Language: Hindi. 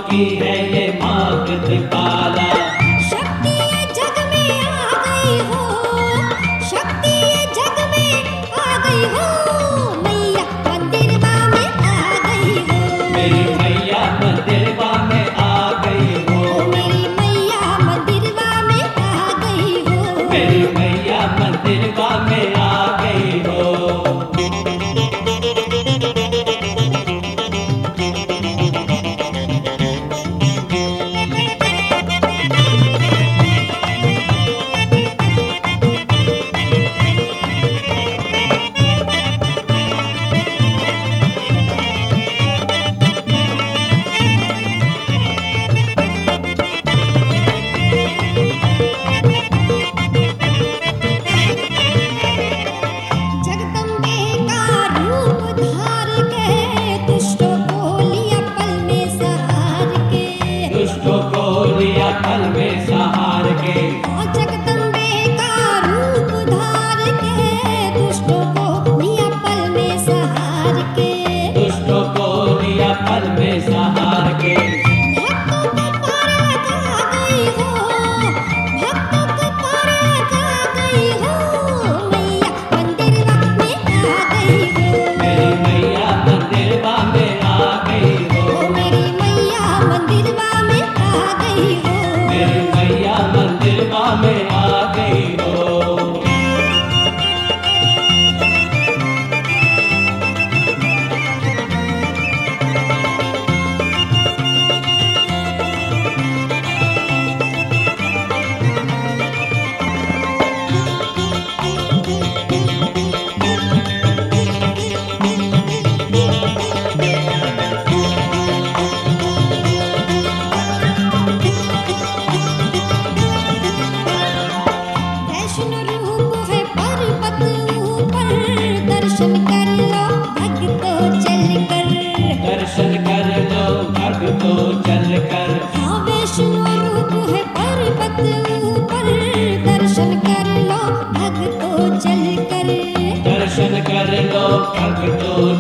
की है ये माँ प्रतिपाला। शक्ति ये जग में आ गई हो, शक्ति ये जग में आ गई हो, मैया मंदिरवा में आ गई हो। मेरी मैया मंदिरवा में आ गई हो। मेरी मैया मंदिरवा में आ गई हो। मेरी मैया मंदिरवा में आ गई हो। जगदम्बे का रूप धार के दुष्टों को लिया पल में सहार के। दुष्टों को लिया पल में सहार के। जगदम्बे का रूप धार के दुष्टों को लिया पल में सहार के। दुष्टों को लिया पल में सहार के। भक्तों को पार लगा गई हो, भक्तों को पार लगा गई हो, मैया मंदिरवा में आ गई हो। मेरी मैया मंदिरवा में आ गई हो। मेरी मैया मंदिरवा में आ गई हो। मेरी मैया मंदिरवा में आ गई हो। वैष्णो रूप है पर्वत ऊपर, दर्शन कर लो भक्तों चलकर। दर्शन कर लो भक्तों चलकर। हाँ वैष्णो रूप है पर्वत ऊपर, दर्शन कर लो भक्तों चलकर। दर्शन कर लो भक्तों